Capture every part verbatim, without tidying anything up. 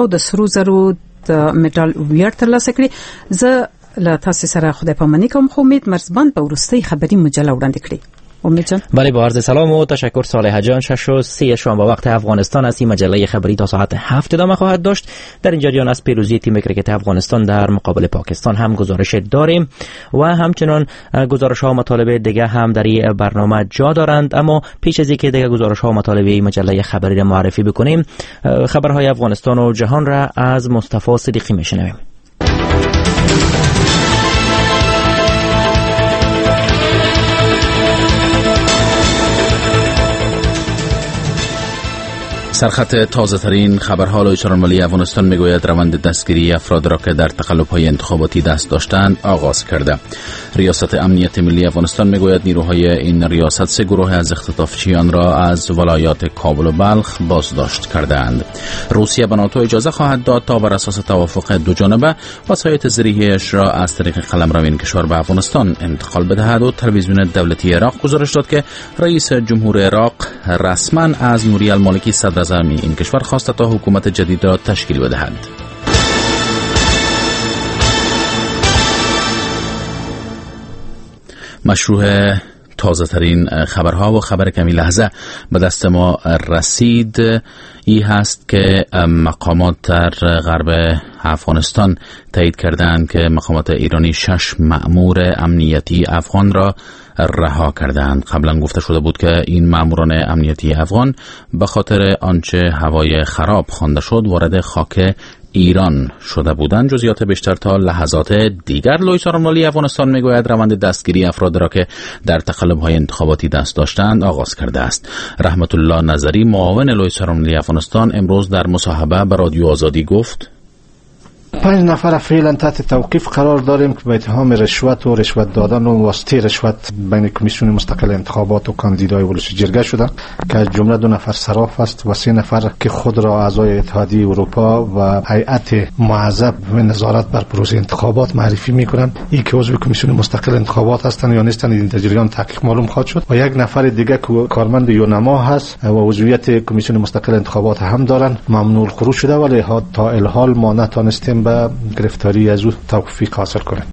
او د سرو زرو د میډال ویاړ ترلاسه کړی. زه له تاسو سره خدای پامانی کوم. خو امید مرزبان په ورستۍ خبری مجله وړاندې کړی. امید جان. بله، با عرض سلام و تشکر صالح جان. شش و سی شام با وقت افغانستان است. این مجله خبری تا ساعت هفت ادامه خواهد داشت. در این جریان از پیروزی تیم کرکت افغانستان در مقابل پاکستان هم گزارش داریم و همچنان گزارش ها و مطالب دیگه هم در این برنامه جا دارند. اما پیش از اینکه دیگه گزارش ها و مطالب این مجله خبری را معرفی بکنیم، خبرهای افغانستان و جهان را از مصطفی صدیقی میشنویم. سرخط تازه ترین خبرها لویچاران ملی افغانستان میگوید روند دستگیری افراد را که در تقلب‌های انتخاباتی دست داشتند آغاز کرده. ریاست امنیت ملی افغانستان میگوید نیروهای این ریاست سه گروه از اختطافچیان را از ولایات کابل و بلخ بازداشت کردند. روسیه به ناتو اجازه خواهد داد تا بر اساس توافق دو جانبه وسایط زیره‌ایش را از طریق قلمرو این کشور به افغانستان انتقال بدهد. و تلویزیون دولتی عراق گزارش داد که رئیس جمهور عراق رسما از نوری المالکی صدر اعظم این کشور خواسته تا حکومت جدید را تشکیل بدهد. مشروع تازه ترین خبرها و خبر کمی لحظه به دست ما رسید ای هست که مقامات در غرب افغانستان تایید کردند که مقامات ایرانی شش مأمور امنیتی افغان را رها کردند. قبلا گفته شده بود که این مأموران امنیتی افغان به خاطر آنچه هوای خراب خوانده شد وارد خاک ایران شده بودند. جزئیات بیشتر تا لحظات دیگر. لویچاران ملی افغانستان میگوید روند دستگیری افراد را که در تقلب‌های انتخاباتی دست داشتند آغاز کرده است. رحمت الله نظری معاون لویچاران ملی افغانستان امروز در مصاحبه به رادیو آزادی گفت: پنج نفر فعلا تحت توقیف قرار داریم که به اتهام رشوت و رشوت دادن و واسطه رشوت بین کمیسیون مستقل انتخابات و کاندیدای ولسی جرگه شدند که از جمله دو نفر صراف است و سه نفر که خود را اعضای اتحادیه اروپا و هیئت معذب و نظارت بر پروسه انتخابات معرفی میکنند. این که عضو کمیسیون مستقل انتخابات هستند یا نیستند این در جریان تحقیق معلوم خواهد شد. و یک نفر دیگه که کارمند یونما هست و عضویت کمیسیون مستقل انتخابات هم دارند ممنوع الخروج شده ولی تا الحال ما نتونستیم به گرفتاری از او توفیق حاصل کنیم.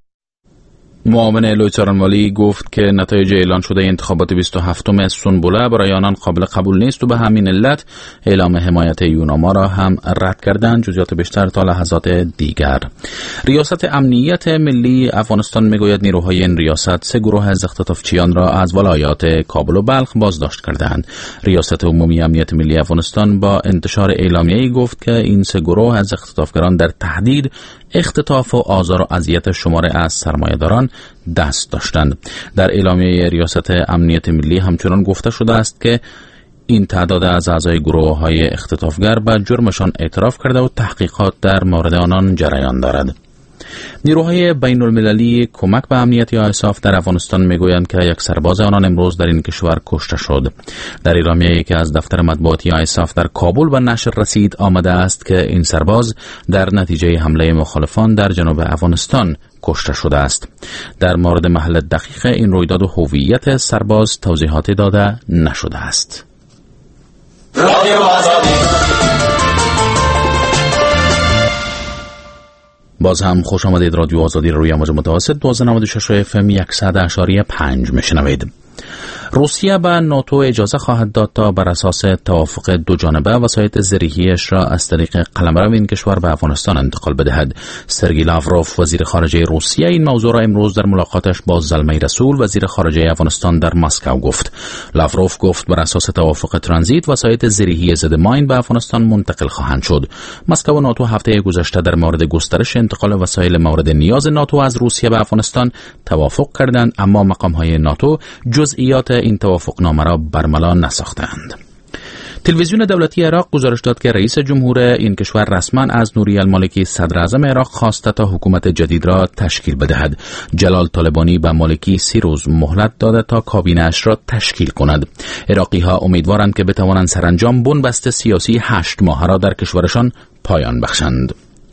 معاون لویچاران ملی گفت که نتایج اعلان شده انتخابات بیست و هفتم سنبله برای آنان قابل قبول نیست و به همین علت اعلام حمایت یوناما را هم رد کردند. جزئیات بیشتر تا لحظات دیگر. ریاست امنیت ملی افغانستان میگوید نیروهای این ریاست سه گروه از اختطافچیان را از ولایات کابل و بلخ بازداشت کردند. ریاست عمومی امنیت ملی افغانستان با انتشار اعلامیه‌ای گفت که این سه گروه از اختطافگران در تهدید، اختطاف و آزار و اذیت شماری از سرمایه‌داران دست داشتند. در اعلامیه ریاست امنیت ملی همچنان گفته شده است که این تعداد از اعضای گروه‌های اختطافگر به جرمشان اعتراف کرده و تحقیقات در مورد آنان جریان دارد. نیروهای بین المللی کمک به امنیت آیساف در افغانستان میگویند که یک سرباز آنان امروز در این کشور کشته شد. در اعلامیه‌ای که از دفتر مطبوعاتی آیساف در کابل به نشر رسید آمده است که این سرباز در نتیجه حمله مخالفان در جنوب افغانستان کشته شده است. در مورد محل دقیق این رویداد و هویت سرباز توضیحاتی داده نشده است. باز هم خوش آمدید. رادیو آزادی روی موج متوسط دوازده و نود و شش اف ام صد و پنج میشنوید. روسیه به ناتو اجازه خواهد داد تا بر اساس توافق دو جانبه وسایط زیره‌ایش را از طریق قلمرو این کشور به افغانستان انتقال بدهد. سرگئی لاوروف وزیر خارجه روسیه این موضوع را امروز در ملاقاتش با زلمه رسول وزیر خارجه افغانستان در مسکو گفت. لاوروف گفت بر اساس توافق ترانزیت وسایط زیره‌ای ضد ماین به افغانستان منتقل خواهند شد. مسکو و ناتو هفته گذشته در مورد گسترش انتقال وسایل مورد نیاز ناتو از روسیه به افغانستان توافق کردند، اما مقام‌های ناتو جزئیات این توافقنامه را برملا نساختند. تلویزیون دولتی عراق گزارش داد که رئیس جمهور این کشور رسما از نوری المالکی صدر اعظم عراق خواسته تا حکومت جدید را تشکیل بدهد. جلال طالبانی به مالکی سی روز مهلت داده تا کابینه‌اش را تشکیل کند. عراقی‌ها امیدوارند که بتوانند سرانجام بنبست سیاسی هشت ماهه را در کشورشان پایان بخشند.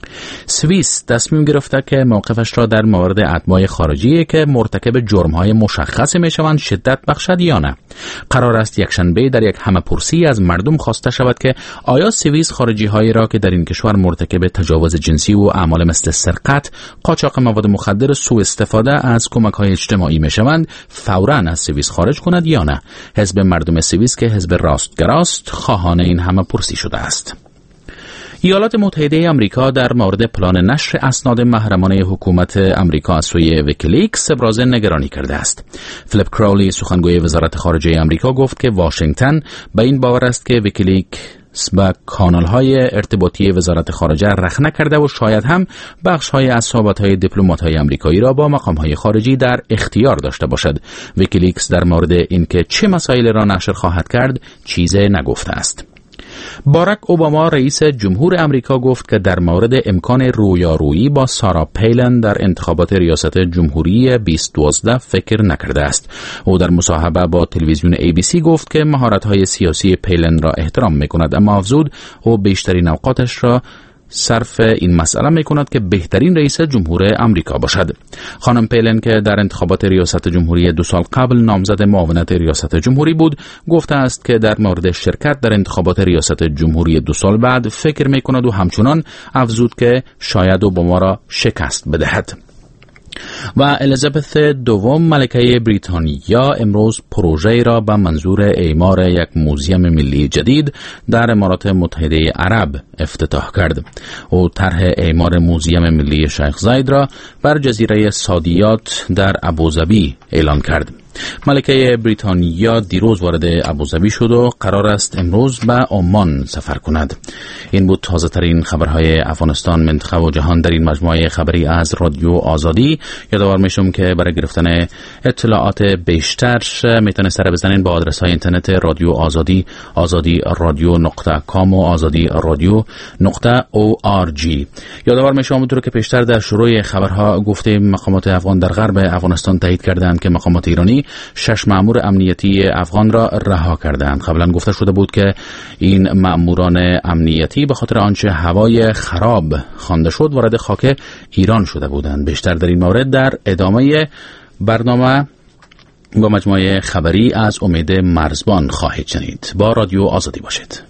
سوئیس تصمیم گرفته که موقفش را در مورد اتباع خارجی که مرتکب جرم‌های مشخصی میشوند شدت بخشد یا نه. قرار است یکشنبه در یک همه‌پرسی از مردم خواسته شود که آیا سوئیس خارجی‌هایی را که در این کشور مرتکب تجاوز جنسی و اعمال مثل سرقت، قاچاق مواد مخدر، سوء استفاده از کمک‌های اجتماعی میشوند فوراً از سوئیس خارج کند یا نه. حزب مردم سوئیس که حزب راستگراست خواهان این همه‌پرسی شده است. ایالات متحده آمریکا در مورد پلان نشر اسناد محرمانه حکومت آمریکا از سوی ویکیلیکس ابراز نگرانی کرده است. فلیپ کراولی سخنگوی وزارت خارجه آمریکا گفت که واشنگتن به این باور است که ویکیلیکس با کانال‌های ارتباطی وزارت خارجه رخنه کرده و شاید هم بخش‌های از صحبت‌های دیپلمات‌های آمریکایی را با مقام‌های خارجی در اختیار داشته باشد. ویکیلیکس در مورد اینکه چه مسائلی را نشر خواهد کرد چیزی نگفته است. باراک اوباما رئیس جمهور آمریکا گفت که در مورد امکان رویارویی با سارا پیلن در انتخابات ریاست جمهوری بیست دوازده فکر نکرده است. او در مصاحبه با تلویزیون ای بی سی گفت که مهارت‌های سیاسی پیلن را احترام می‌کند، اما افزود او بیشترین اوقاتش را صرف این مسئله می کند که بهترین رئیس جمهور آمریکا باشد. خانم پیلن که در انتخابات ریاست جمهوری دو سال قبل نامزد معاونت ریاست جمهوری بود، گفته است که در مورد شرکت در انتخابات ریاست جمهوری دو سال بعد فکر می کند و همچنان افزود که شاید اوباما را شکست بدهد. و الیزابت دوم ملکه بریتانیا امروز پروژه را به منظور اعمار یک موزیم ملی جدید در امارات متحده عرب افتتاح کرد. او طرح اعمار موزیم ملی شیخ زاید را بر جزیره سادیات در ابوظبی اعلان کرد. ملکه بریتانیا دیروز وارد ابوظبی شد و قرار است امروز به عمان سفر کند. این بود تازه ترین خبرهای افغانستان، منطقه و جهان در این مجموعه خبری از رادیو آزادی. یادآور میشم که برای گرفتن اطلاعات بیشتر میتونید سر بزنین با آدرس های اینترنت رادیو آزادی، آزادی رادیو نقطه کام و آزادی رادیو نقطه او آر جی. یادآور میشم همونطور که پیشتر در شروع خبرها گفتیم مقامات افغان در غرب افغانستان تایید کردند که مقامات ایرانی شش مأمور امنیتی افغان را رها کردند. قبلا گفته شده بود که این مأموران امنیتی به خاطر آنچه هوای خراب خوانده شد وارد خاک ایران شده بودند. بیشتر در این مورد در ادامه برنامه با مجموعه خبری از امید مرزبان خواهید شنید. با رادیو آزادی باشید.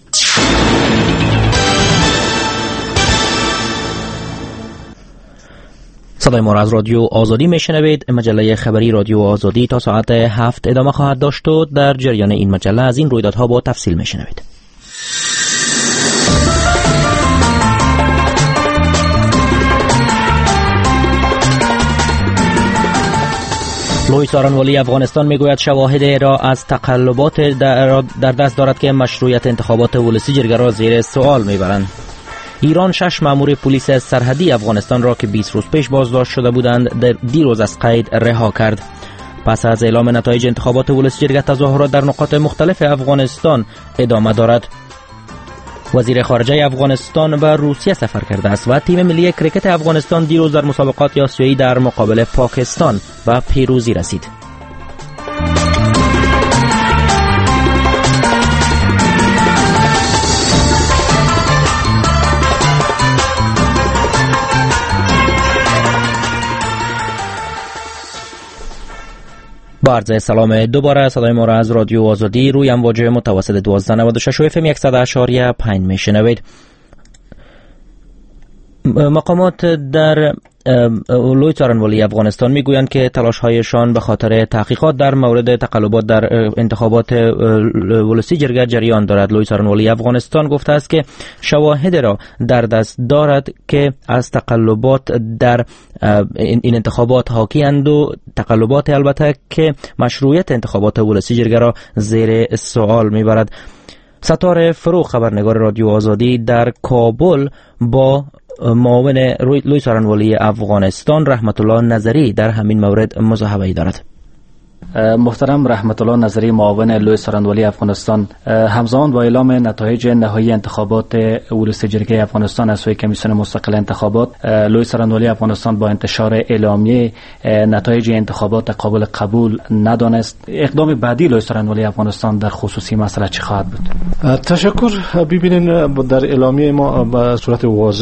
صدای ما را از رادیو آزادی میشنوید. مجله خبری رادیو آزادی تا ساعت هفت ادامه خواهد داشت و در جریان این مجله از این رویدادها با تفصیل میشنوید. لوی سارنوالی افغانستان میگوید شواهد را از تقلبات در دست دارد که مشروعیت انتخابات ولسی جرگه را زیر سوال میبرند. ایران شش مأمور پلیس سرحدی افغانستان را که بیست روز پیش بازداشت شده بودند در دیروز از قید رها کرد. پس از اعلام نتایج انتخابات ولسی جرگه تظاهرات در نقاط مختلف افغانستان ادامه دارد. وزیر خارجه افغانستان به روسیه سفر کرده است و تیم ملی کرکت افغانستان دیروز در مسابقات آسیایی در مقابل پاکستان به پیروزی رسید. با عرض سلام دوباره صدای ما را از رادیو آزادی روی امواج متوسط دوازده نود و شش و اف ام صد و اشاریه پنج میشنوید. مقامات در لوی سارنوالی افغانستان میگویند که تلاش‌هایشان به خاطر تحقیقات در مورد تقلبات در انتخابات ولسی جرگه جریان دارد. لوی سارنوالی افغانستان گفته است که شواهد را در دست دارد که از تقلبات در این انتخابات حاکی‌اند و تقلبات البته که مشروعیت انتخابات ولسی جرگه را زیر سوال میبرد. ستاره فروغ خبرنگار رادیو آزادی در کابل با معاون لوی سارنوالی افغانستان رحمت الله نظری در همین مورد مصاحبه‌ای دارد. محترم رحمت الله نظری معاون لوی سارنوالی افغانستان، همزمان با اعلام نتایج نهایی انتخابات ولسی جرگه افغانستان از سوی کمیسیون مستقل انتخابات، لوی سارنوالی افغانستان با انتشار اعلامیه نتایج انتخابات قابل قبول ندانست. اقدام بعدی لوی سارنوالی افغانستان در خصوصی مسئله چه خواهد بود؟ تشکر. ببینید در اعلامیه ما به صورت واضح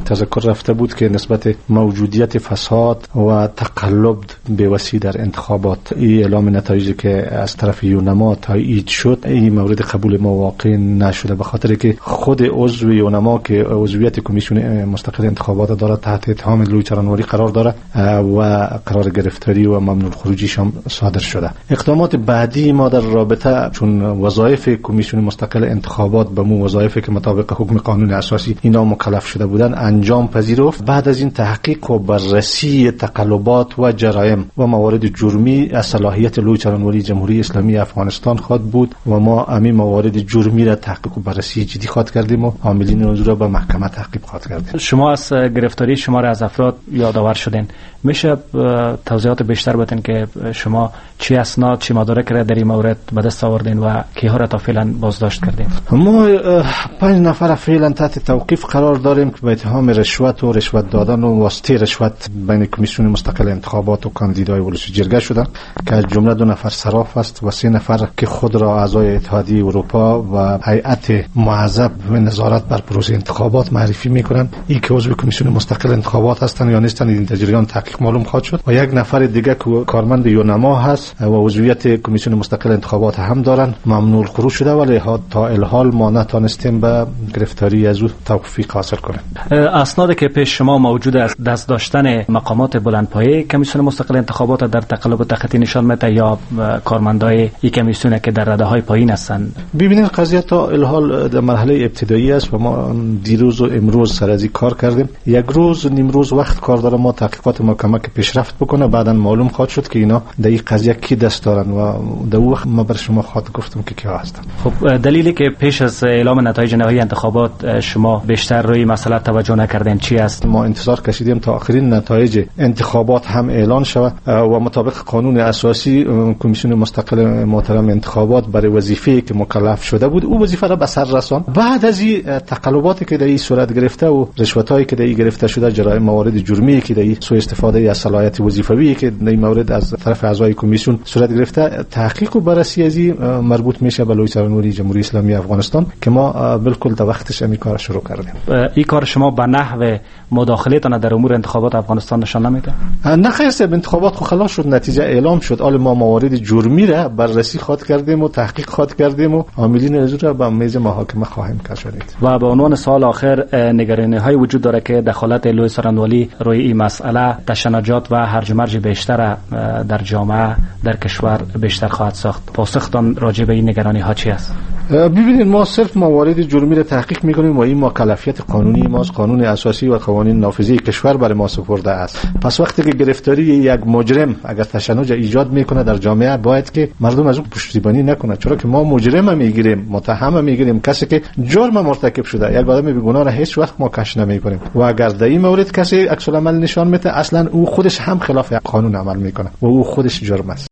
تذکر رفته بود که نسبت موجودیت فساد و تقلب بی‌وسی در انتخابات، این اعلام نتایجی که از طرف یونما تایید شد، این مورد قبول ما واقع نشده، به خاطر که خود عضو یونما که عضویت کمیسیون مستقل انتخابات داره تحت اتهام لوی چرانواری قرار داره و قرار گرفتاری و ممنوع خروجیش هم صادر شده. اقدامات بعدی ما در رابطه چون وظایف کمیسیون مستقل انتخابات به مو وظایفی که مطابق حکم قانون اساسی اینا مکلف شده بودن انجام پذیرفت. بعد از این تحقیق و بررسی تقلبات و جرایم و موارد جرمی از صلاحیت لوی چرانواری جمهوری اسلامی افغانستان خواهد بود و ما همین موارد جرمی را تحقیق و بررسی جدی خواهد کردیم و عاملین موضوع را به محکمه تعقیب خواهد کردیم. شما از گرفتاری شمار از افراد یادآور شدین، میشه توضیحات بیشتر بدین که شما چی اسناد چی مدارک را در این مورد به دست آوردین و کیها را تا فعلا بازداشت کردین؟ ما پنج نفر فعلا تحت توقیف قرار داریم که به اتهام رشوت و رشوت دادن و واسطه رشوت بین کمیسیون مستقل انتخابات و کاندیدای ولسی جرگه شدن که از جمله دو نفر صراف است و سه نفر که خود را اعضای اتحادیه اروپا و هیئت معذب و نظارت بر پروسه انتخابات معرفی میکنن. این که عضو کمیسیون مستقل انتخابات هستند یا نیستند این در جریان تحقیق معلوم خواهد شد. و یک نفر دیگه که کارمند یونما هست و عضویت کمیسیون مستقل انتخابات هم دارن، ممنوع خروج شده ولی تا الحال ما نتونستیم به گرفتاری از او توفیق حاصل کنیم. اسنادی که پیش شما موجود است دست داشتن مقامات بلندپایه کمیسیون مستقل انتخابات در تقلب و تخطی نشان میده یا کارمندای این کمیسیون که در رده های پایین هستند؟ ببینید قضیه تا الحال در مرحله ابتدایی است و ما دیروز و امروز سر از کار کردیم. یک روز نیم روز وقت کار داره ما تحقیقات محکمه که پیشرفت بکنه، بعداً معلوم خواهد شد که اینا در این قضیه کی دست دارن و در وقت ما بر شما خواهد گفتم که کیا هستن. خب دلیلی که پیش از اعلام نتایج نهایی انتخابات شما بیشتر روی مسئله توجه نکردین چی است؟ ما انتظار کشیدیم تا آخرین نتایج انتخابات هم اعلان شود و مطابق قانون اساسی کمیسیون مستقل محترم انتخابات برای وظیفه‌ای که مکلف شده بود او وظیفه را به سر رساند. بعد از این تقلباتی که در این صورت گرفته و رشوتایی که در این گرفته شده، جرایم موارد جرمی که در این سوء استفاده از صلاحیت وظیفوی که در این مورد از طرف اعضای کمیسیون صورت گرفته، تحقیق و بررسی از این مربوط میشه به لوی چرانواری جمهوری اسلامی افغانستان که ما بالکل در وقتش این کار شروع کردیم. این کار شما به نحو مداخلتان در امور انتخابات افغانستان نشان نمیده؟ نه خیر، انتخابات خو خلاص شد، نتیجه اعلام شد. حالا ما موارد جرمی را بررسی خواهد کردیم و تحقیق خواهد کردیم و عاملین از را به میز محاکمه خواهیم کشانید. و به عنوان سوال آخر، نگرانی های وجود داره که دخالت لوی چرانواری روی این مسئله تشنجات و هرج و مرج بیشتر در جامعه در کشور بیشتر خواهد ساخت. پاسختان راجع به این نگرانی ها چی است؟ ببینید ما صرف موارد جرمی را تحقیق میکنیم و این مکلفیت قانونی ماست، قانون اساسی و قوانین نافذه کشور برای ما سپرده است. پس وقتی که گرفتاری یک مجرم اگر تشنج ایجاد میکنه در جامعه، باید که مردم از اون پشتیبانی نکنه، چرا که ما مجرم میگیریم، متهم میگیریم، کسی که جرم مرتکب شده، یک آدم بیگناه را هیچ وقت ما کش نمیکنیم و اگر در این مورد کسی عکس العمل نشان میده، اصلا او خودش هم خلاف قانون عمل میکنه و او خودش جرم است.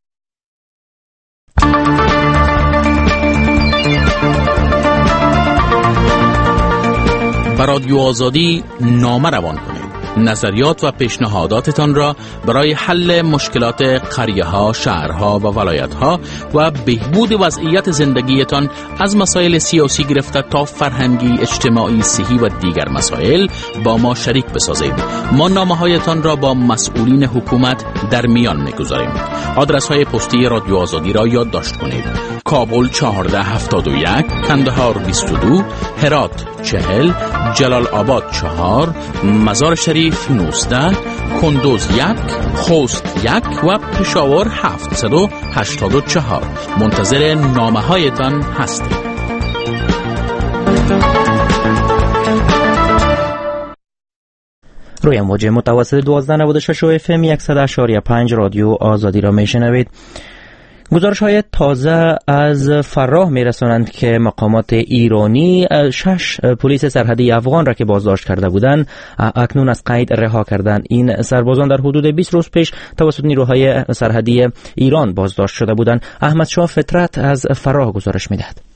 بر رادیو آزادی نامه روان کنید. نظریات و پیشنهاداتتان را برای حل مشکلات قریه‌ها، شهرها و ولایت‌ها و بهبود وضعیت زندگیتان از مسائل سیاسی گرفته تا فرهنگی، اجتماعی، صحی و دیگر مسائل با ما شریک بسازید. ما نامه‌هایتان را با مسئولین حکومت در میان می‌گذاریم. آدرس‌های پستی رادیو آزادی را یادداشت کنید: کابل چهارده هفتاد و یک، کندهار بیست و دو، هرات چهل، جلال آباد چهار، مزار شریف نوزده، کندوز یک، خوست یک و پشاور هفتصد و هشتاد و چهار. منتظر نامه هایتان هستیم. روی موج متوسط دوازده نود و شش و اف ام صد و شش و پنج رادیو آزادی را میشنوید. گزارش های تازه از فراه می رسانند که مقامات ایرانی شش پلیس سرحدی افغان را که بازداشت کرده بودند اکنون از قید رها کردند. این سربازان در حدود بیست روز پیش توسط نیروهای سرحدی ایران بازداشت شده بودند. احمد شاه فطرت از فراه گزارش می دهد.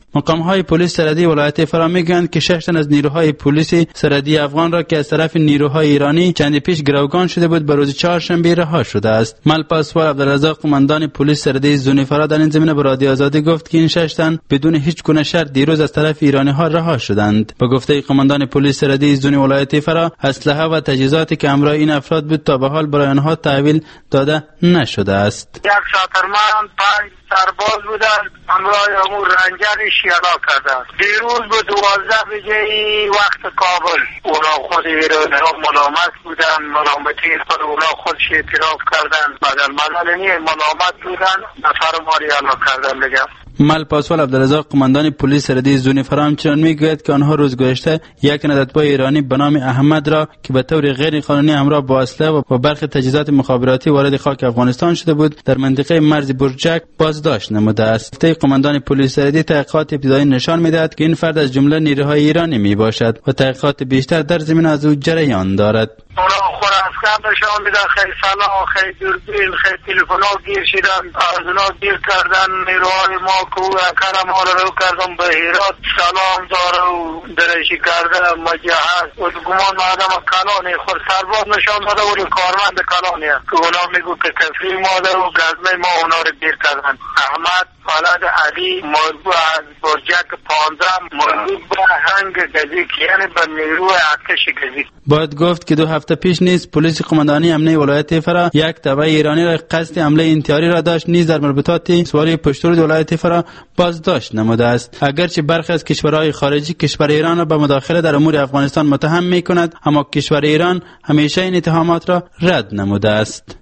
مقام‌های پلیس سرحدی ولایت فرا میگویند که شش تن از نیروهای پلیس سرحدی افغان را که از طرف نیروهای ایرانی چند پیش گروگان شده بود به روز چهارشنبه رها شده است. ملپاسوال عبدالرزاق قماندان پلیس سرحدی زون فرا در این زمینه به رادیو آزادی گفت که این شش تن بدون هیچ گونه شرط دیروز از طرف ایرانی‌ها رها شدند. به گفته قماندان پلیس سرحدی زون ولایت فرا، اسلحه و تجهیزاتی که همراه این افراد بود تا به حال برای آنها تحویل داده نشده است. یک شاترمان پنج سرباز بودند، همراه امور رنجر شیعلا کردند. دیروز به دوازده بجه وقت کابل اونا خود ایرانی‌ها ملامت بودند، ملامتی خود اونا خودش اعتراف کردند، بدل مدلنی ملامت بودند، نفر ماری علا کردند دیگه. ملپاسوال عبدالرزاق قماندان پلیس سرحدی زون فرا همچنان میگوید که آنها روز گذشته یک نددبای ایرانی به نام احمد را که به طور غیر قانونی همراه با اسلحه و برخی تجهیزات مخابراتی وارد خاک افغانستان شده بود در منطقه مرز برجک بازداشت نموده است. قماندان پلیس سرحدی تحقیقات ابتدایی نشان میدهد که این فرد از جمله نیروهای ایرانی می باشد و تحقیقات بیشتر در زمینه از او جریان دارد. اونا خور افغان نشان میدن، خیلی سلام، خیلی دوربین، خیلی تلفن‌ها گیر شدن، از اونا گیر کردن نیروهای ما که کرم ها رو کردن به هیرات سلام داره و درشی کرده مجهز و گمان مادم کلانی خور سرباز نشان داده ولی کارمند کلانی که اونا میگو که کفری ماده و گزمه ما اونا رو گیر کردن. احمد فلد علی مربوع از برجک پانزده مربوع به هنگ گزیک یعنی به نیروی ارتش گزیک. باید گفت که دو هفته پیش نیز پلیس قماندانی امنیه ولایت فرا یک تبع ایرانی را قصد حمله انتحاری را داشت، نیز در مربوطات سواری پشتور ولایت فرا بازداشت نموده است. اگرچه برخی از کشورهای خارجی کشور ایران را به مداخله در امور افغانستان متهم می کند، اما کشور ایران همیشه این اتهامات را رد نموده است.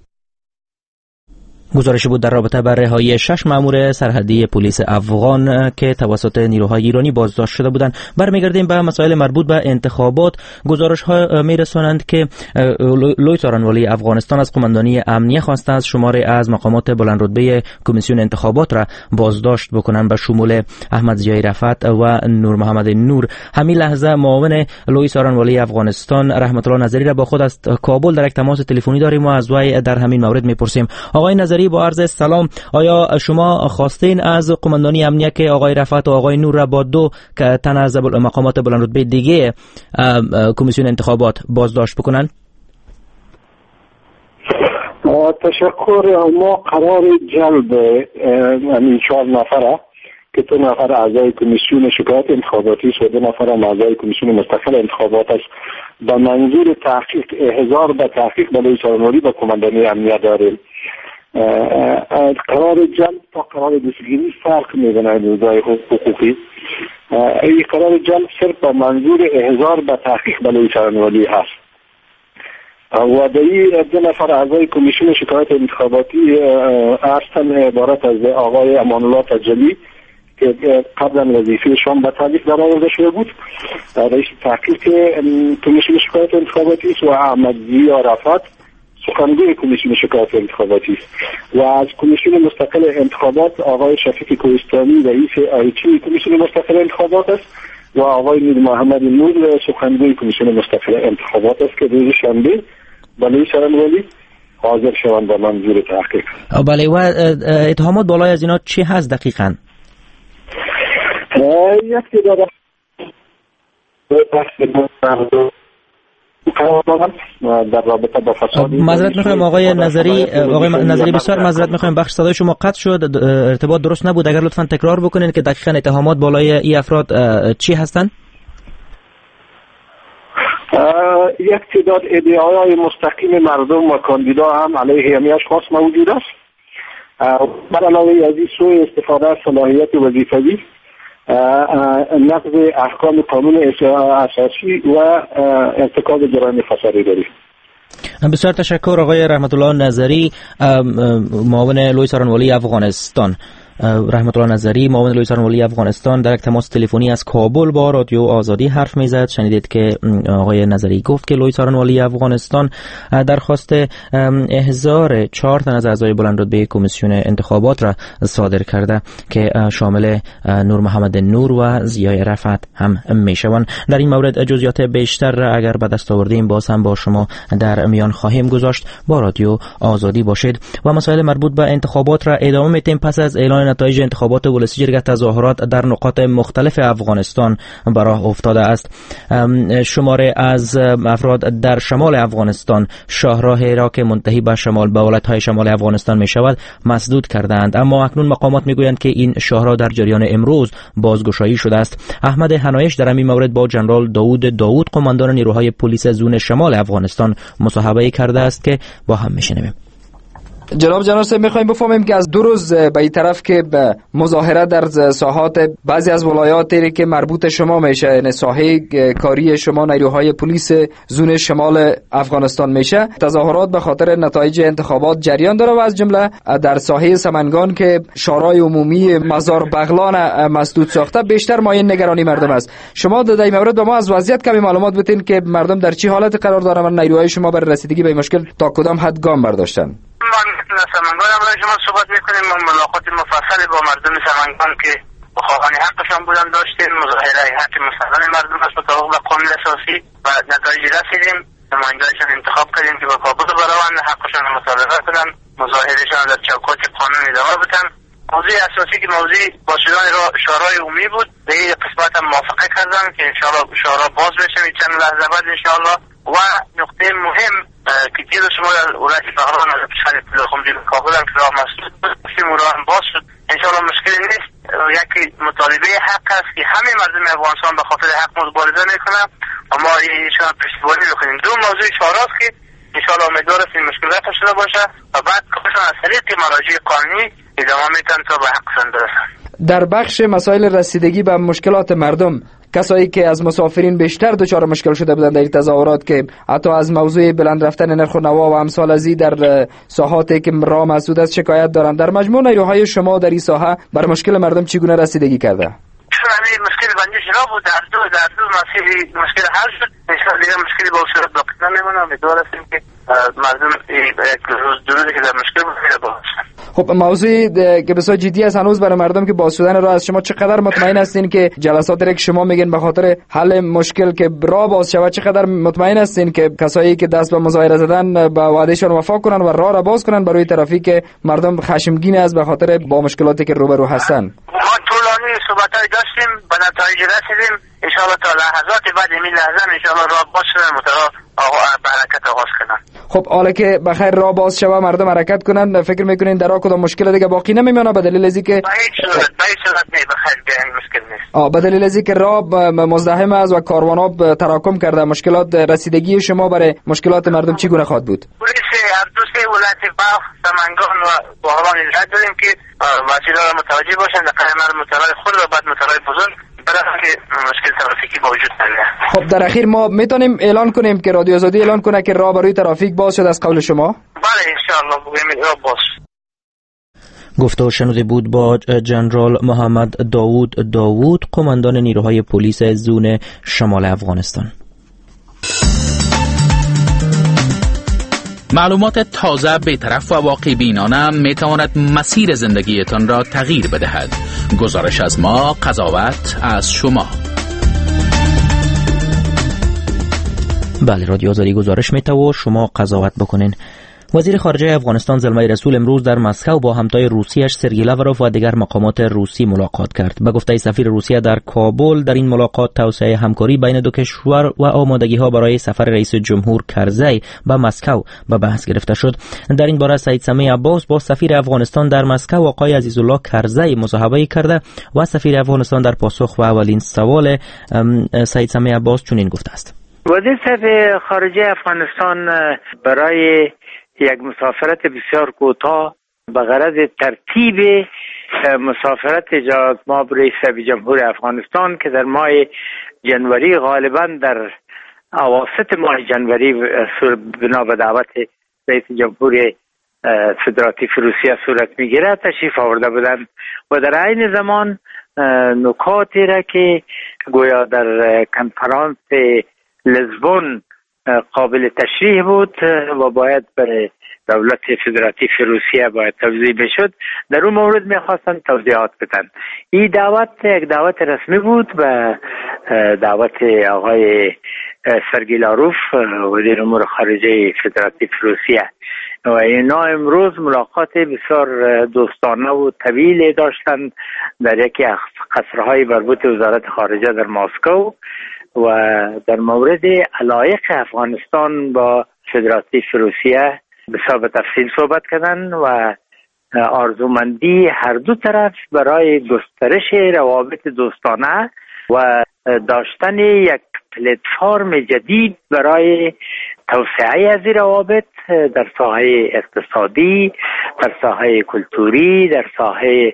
گزارشی بود در رابطه با رهایی شش مأمور سرحدی پلیس افغان که توسط نیروهای ایرانی بازداشت شده بودند. برمیگردیم به مسائل مربوط به انتخابات. گزارش‌ها می‌رسانند که لوی سارنوالی افغانستان از قماندانی امنیه خواسته از شماری از مقامات بلند رتبه کمیسیون انتخابات را بازداشت بکنند به شمول احمد ضیای رفعت و نور محمد نور. همین لحظه معاون لوی سارنوالی افغانستان رحمت الله نظری را با خود از کابل در یک تماس تلفنی داریم و از وی در همین مورد می‌پرسیم. آقای نظری با عرض سلام، آیا شما خواستین از قماندانی امنیه که آقای رفعت و آقای نور را با دو که تن از مقامات بلند رتبه دیگه کمیسیون انتخابات بازداشت بکنن؟ تشکر. ما قرار جلب این چهار نفره که دو نفر اعضای کمیسیون شکایت انتخاباتی است و دو نفر اعضای کمیسیون مستقل انتخابات است به منظور تحقیق احضار به تحقیق به لوی سارنوالی و قماندانی امنیه داریم. قرار جلب تا قرار دستگیری فرق می‌کنه در حقوقی. این قرار جلب صرف به منظور احضار به تحقیق به لوی سارنوالی هست و در دو نفر اعضای کمیسیون شکایت انتخاباتی هستند عبارت از آقای امان الله تجلی که قبلا وظیفه‌شان به تعلیق در آورده شده بود، رئیس تحقیق کمیسیون شکایت انتخاباتی است، و احمد ضیا رفعت سخنگوی کمیسیون شکایت انتخاباتی است، و از کمیسیون مستقل انتخابات آقای شفیق کوهستانی رئیس آیچی کمیسیون مستقل انتخابات است و آقای نور محمد نور سخنگوی کمیسیون مستقل انتخابات است که روز شنبه به لوی سارنوالی حاضر شوند به منظور تحقیق. بله، و اتهامات بالای از اینا چی هست دقیقاً؟ یک تعداد در رابطه با فساد. معذرت می‌خوام آقای نظری، آقای نظری بسیار معذرت می‌خوام، بخش صدای شما قطع شد، ارتباط درست نبود. اگر لطفاً تکرار بکنین که دقیقاً اتهامات بالای این افراد چی هستند؟ یک تعداد ادعاهای مستقیم مردم و کاندیدا هم علیه همین اشخاص موجود است. بر علاوه از این سوء استفاده از صلاحیت وظیفوی، نقض احکام قانون اساسی و ارتکاب جرایم فسادی داریم. بسیار تشکر آقای رحمت الله نظری، معاون لوی سارنوالی افغانستان. رحمت الله نظری معاون لوی سارنوالی افغانستان در یک تماس تلفنی از کابل با رادیو آزادی حرف میزد. شنیدید که آقای نظری گفت که لوی سارنوالی افغانستان درخواست احضار چهار تن از اعضای بلند رتبه کمیسیون انتخابات را صادر کرده که شامل نور محمد نور و ضیای رفعت هم میشوند. در این مورد جزئیات بیشتر اگر به دست آوردیم باز هم با شما در میان خواهیم گذاشت. با رادیو آزادی باشید و مسائل مربوط به انتخابات را ادامه میدیم. پس از اعلان نتایج انتخابات ولسی جرگه تظاهرات در نقاط مختلف افغانستان به راه افتاده است. شماره از افراد در شمال افغانستان شاهراه را که منتهی به شمال به ولایت‌های شمال افغانستان می شود مسدود کردند، اما اکنون مقامات می گویند که این شاهراه در جریان امروز بازگشایی شده است. احمد حنایش در این مورد با جنرال داوود داوود قماندان نیروهای پلیس زون شمال افغانستان مصاحبه کرده است که با هم میشنویم. جناب جنرال صاحب میخوایم بفهمیم که از دو روز به این طرف که مظاهره در ساحات بعضی از ولایاتی که مربوط شما میشه، یعنی ساحه کاری شما نیروهای پلیس زون شمال افغانستان میشه، تظاهرات به خاطر نتایج انتخابات جریان داره و از جمله در ساحه سمنگان که شورای عمومی مزار بغلان مسدود ساخته بیشتر مایه نگرانی مردم است. شما در این مورد به ما از وضعیت کمی معلومات بدین که مردم در چه حالت قرار دارن و نیروهای شما برای رسیدگی به این مشکل تا کدام حد گام برداشتن؟ من سمنگان هم برای شما صحبت میکنیم و ملاقات مفصلی با مردم سمنگان که بخواهان حقشان بودن داشتیم. مظاهره حق مستقل مردم است مطابق به قانون اساسی و نتایج رسیدیم. نماینده‌شان انتخاب کردیم که با کابل بروند، حقشان مطالبه کنن، مظاهرهشان در چوکات قانون ادامه بدن. موضوع اساسی که موضوع با شدن شورای عمومی بود، به این قسمت هم موافقه کردن که انشاءالله شورا باز بشه چند لحظه بعد انشاءالله. و نقطه مهم که دید شما در ولایت بغلان از پیشنهاد پلخمدی به کابل هم که راه مسدود بود، راه هم باز شد. انشاءالله مشکلی نیست. یکی مطالبه حق است که همه مردم افغانستان به خاطر حق مبارزه میکنن و ما ایشان پشتیبانی بکنیم. دو موضوع شوراست که انشاءالله امیدوار است این مشکل رفع شده باشه و بعد کارشان از طریق مراجع قانونی ادامه میتن تا به حقشان برسن. در بخش مسائل رسیدگی به مشکلات مردم، کسایی که از مسافرین بیشتر دچار مشکل شده بودند در این تظاهرات که حتی از موضوع بلند رفتن نرخ و نوا و امثال از این در ساحاتی که راه مسدود است شکایت دارند، در مجموع نیروهای شما در این ساحه بر مشکل مردم چگونه رسیدگی کرده؟ همین مشکل بندی شنا بود، در دو در دو مسیر مشکل حل شد. انشاءالله دیگه مشکلی با صورت باقی نمیمونه. امیدوار هستیم که مردم یک روز دو روزی که در مشکل بود باشن. خب موضوعی که بسیار جدی است هنوز برای مردم که باز شدن راه از شما چقدر مطمئن هستین که جلسات را که شما میگین به خاطر حل مشکل که راه باز شود، چقدر مطمئن هستین که کسایی که دست به مظاهره زدن به وعدهشون وفا کنن و راه را باز کنن برای ترافیک که مردم خشمگین است به خاطر با مشکلاتی که روبرو هستن؟ ما طولانی صحبت‌های داشتیم، به نتایج رسیدیم. ان شاء الله تا لحظات بعد این لحظه ان شاء الله راه باز شدن مترا به حرکت آغاز کنن. خب حالا که بخیر راه باز شوه مردم حرکت کنن، فکر میکنین در راه کدام مشکل دیگه باقی نمیمونه به دلیل از اینکه به هیچ صورت به هیچ صورت نه بخیر بیان مشکل نیست. آ به دلیل از اینکه راه مزدحم است و کاروان‌ها تراکم کرده، مشکلات رسیدگی شما برای مشکلات مردم چگونه خواهد بود؟ پلیس هر دو سه ولایت بلخ، سمنگان و بغلان اجازه دادیم که مسئولان متوجه باشن در قدم مترای خود و بعد مترای بزرگ برای که مشکل ترافیکی با وجود نیاد. خب در اخیر ما میتونیم اعلان کنیم که رادیو آزادی اعلان کنه که راه برای ترافیک باز شد از قول شما؟ بله ان شاء الله بگیم راه باز. گفته و شنوده بود با جنرال محمد داوود داوود قماندان نیروهای پلیس زون شمال افغانستان. معلومات تازه بی‌طرف و واقع بینانه می تواند مسیر زندگیتان را تغییر بدهد. گزارش از ما، قضاوت از شما. بله، رادیو آزادی گزارش میته و شما قضاوت بکنین. وزیر خارجه افغانستان زلمای رسول امروز در مسکو با همتای روسیش سرگئی لاوروف و دیگر مقامات روسی ملاقات کرد. به گفته سفیر روسیه در کابل، در این ملاقات توسعه همکاری بین دو کشور و آمادگی‌ها برای سفر رئیس جمهور کرزی به مسکو به بحث گرفته شد. در این باره سید سمیع عباس با سفیر افغانستان در مسکو آقای عزیزالله کرزی مصاحبه کرده و سفیر افغانستان در پاسخ به اولین سوال سید سمیع عباس چنین گفته است: وزیر خارجه افغانستان برای یک مسافرت بسیار کوتاه به غرض ترتیب مسافرت جناب رئیس جمهور افغانستان که در ماه جنوری غالبا در اواسط ماه جنوری بنا به دعوت رئیس جمهور فدراتیو روسیه صورت میگیرد تشریف آورده بودند و در عین زمان نکاتی را که گویا در کنفرانس لزبون قابل تشریح بود و باید برای دولت فدراتیو روسیه باید توضیح بشد، در اون مورد میخواستن توضیحات بدن. این دعوت یک دعوت رسمی بود و دعوت آقای سرگئی لاوروف وزیر امور خارجه فدراتیو روسیه. و اینا امروز ملاقات بسیار دوستانه و طویلی داشتند در یکی از قصرهای مربوط وزارت خارجه در مسکو و در مورد علایق افغانستان با فدراسیون روسیه بسیار به تفصیل صحبت کردند و آرزومندی هر دو طرف برای گسترش روابط دوستانه و داشتن یک پلتفرم جدید برای توسعه از روابط در ساحه اقتصادی، در ساحه کلتوری، در ساحه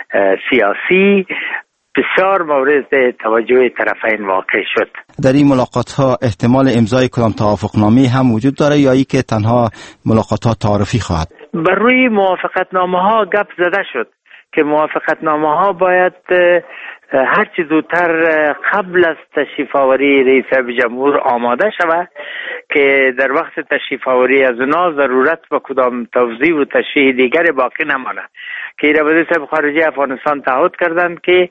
سیاسی بسیار مورد توجه طرفین واقع شد. در این ملاقات ها احتمال امضای کدام توافقنامه هم وجود داره یا ای که تنها ملاقات ها تعارفی خواهد؟ بر روی موافقتنامه ها گپ زده شد که موافقتنامه ها باید هرچی زودتر قبل از تشریف آوری رئیس جمهور آماده شود که در وقت تشریف آوری از اونا ضرورت و کدام توضیح و تشریح دیگر باقی نمانه که رئیس خارجه افغانستان تعهد کردند که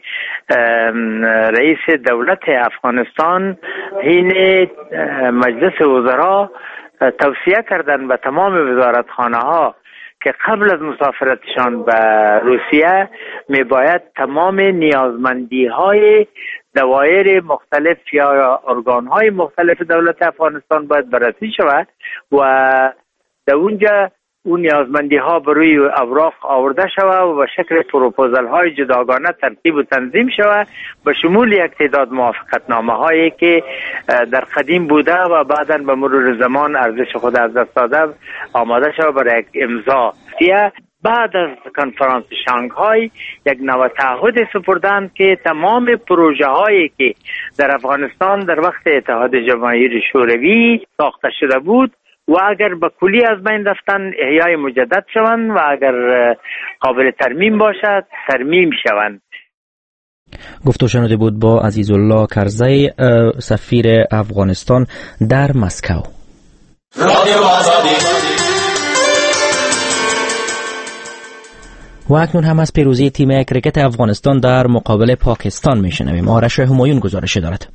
رئیس دولت افغانستان این مجلس وزرا توصیه کردند به تمام وزارتخانه ها که قبل از مسافرتشان به روسیه می باید تمام نیازمندی های دوایر مختلف یا ارگان های مختلف دولت افغانستان باید بررسی شود و در اونجا اون نیازمندی ها به روی اوراق آورده شود و به شکل پروپوزال های جداگانه ترتیب و تنظیم شود به شمول یک تعداد موافقتنامه هایی که در قدیم بوده و بعدا به مرور زمان ارزش خود از دست داده آماده شود برای یک امضا. بعد از کنفرانس شانگهای یک نوع تعهد سپردند که تمام پروژه هایی که در افغانستان در وقت اتحاد جماهیر شوروی ساخته شده بود و اگر به کلی از بین رفتن احیای مجدد شوند و اگر قابل ترمیم باشد ترمیم شوند. گفتگو شنوده بود با عزیزالله کرزی سفیر افغانستان در مسکو. و اکنون هم از پیروزی تیم کرکت افغانستان در مقابل پاکستان میشنویم. آرش همایون گزارش دارد.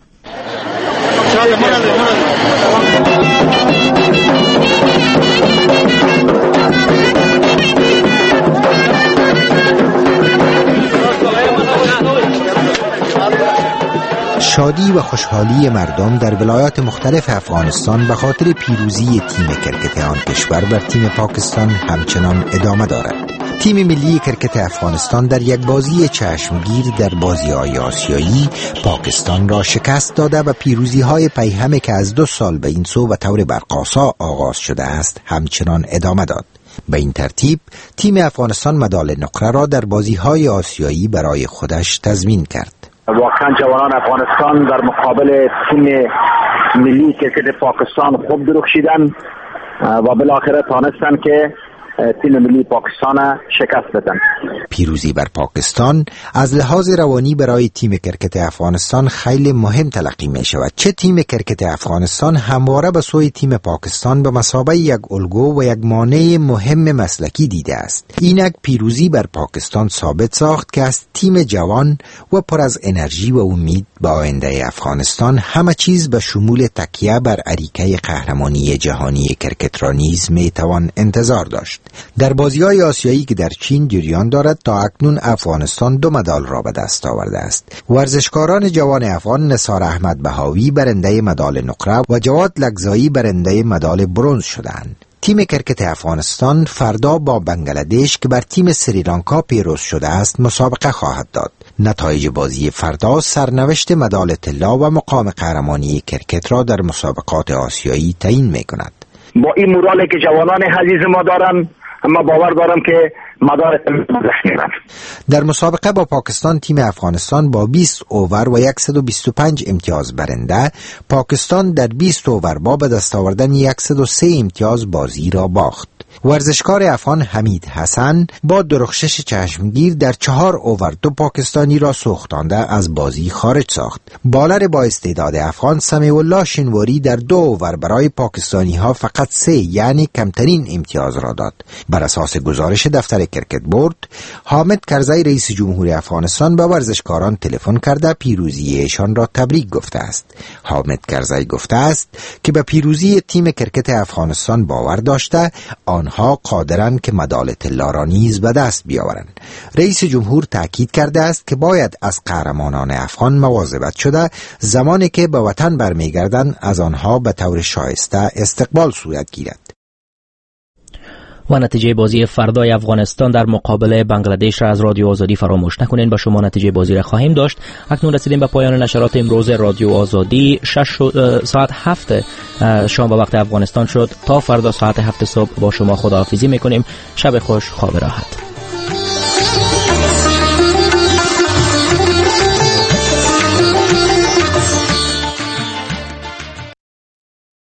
شادی و خوشحالی مردم در ولایات مختلف افغانستان به خاطر پیروزی تیم کرکت آن کشور بر تیم پاکستان همچنان ادامه دارد. تیم ملی کرکت افغانستان در یک بازی چشمگیر در بازی‌های آسیایی پاکستان را شکست داده و پیروزی‌های پیهمی که از دو سال به این سو و طور برقاسا آغاز شده است همچنان ادامه داد. به این ترتیب تیم افغانستان مدال نقره را در بازی‌های آسیایی برای خودش تضمین کرد. واقعا جوانان افغانستان در مقابل تیم ملی کرکت پاکستان خوب درخشیدند و بالاخره تانستند که تیم ملی پاکستان شکست بدن. پیروزی بر پاکستان از لحاظ روانی برای تیم کرکت افغانستان خیلی مهم تلقی می شود. چه تیم کرکت افغانستان همواره به سوی تیم پاکستان به مثابه یک الگو و یک مانع مهم مسلکی دیده است. اینک پیروزی بر پاکستان ثابت ساخت که از تیم جوان و پر از انرژی و امید به آینده افغانستان همه چیز به شمول تکیه بر اریکه قهرمانی جهانی کرکت را نیز می توان انتظار داشت. در بازی‌های آسیایی که در چین جریان دارد تا اکنون افغانستان دو مدال را به دست آورده است. ورزشکاران جوان افغان نثار احمد بهاوی برنده مدال نقره و جواد لگزایی برنده مدال برنز شدند. تیم کرکت افغانستان فردا با بنگلادش که بر تیم سریلانکا پیروز شده است مسابقه خواهد داد. نتایج بازی فردا سرنوشت مدال طلا و مقام قهرمانی کرکت را در مسابقات آسیایی تعیین می‌کند. با این مورالی که جوانان عزیز ما دارن اما باور دارم که مدار می‌گیرند. در مسابقه با پاکستان تیم افغانستان با بیست اوور و صد و بیست و پنج امتیاز برنده، پاکستان در بیست اوور با به دست آوردن صد و سه امتیاز بازی را باخت. ورزشکار افغان حمید حسن با درخشش چشمگیر در چهار اوور دو پاکستانی را سوختانده از بازی خارج ساخت. بالر با استعداد افغان سمیع الله شنواری در دو اوور برای پاکستانی ها فقط سه یعنی کمترین امتیاز را داد. بر اساس گزارش دفتر کرکت بورد، حامد کرزی رئیس جمهوری افغانستان به ورزشکاران تلفن کرده پیروزی ایشان را تبریک گفته است. حامد کرزی گفته است که به پیروزی تیم کرکت افغانستان باور داشته آنها قادرند که مدال طلا را نیز به دست بیاورند. رئیس جمهور تاکید کرده است که باید از قهرمانان افغان مواظبت شده زمانی که به وطن برمیگردند از آنها به طور شایسته استقبال صورت گیرد. و نتیجه بازی فردای افغانستان در مقابل بنگلادش را از رادیو آزادی فراموش نکنین. با شما نتیجه بازی را خواهیم داشت. اکنون رسیدیم به پایان نشرات امروز رادیو آزادی. شش ساعت هفت شام به وقت افغانستان شد. تا فردا ساعت هفت صبح با شما خداحافظی میکنیم. شب خوش، خواب راحت.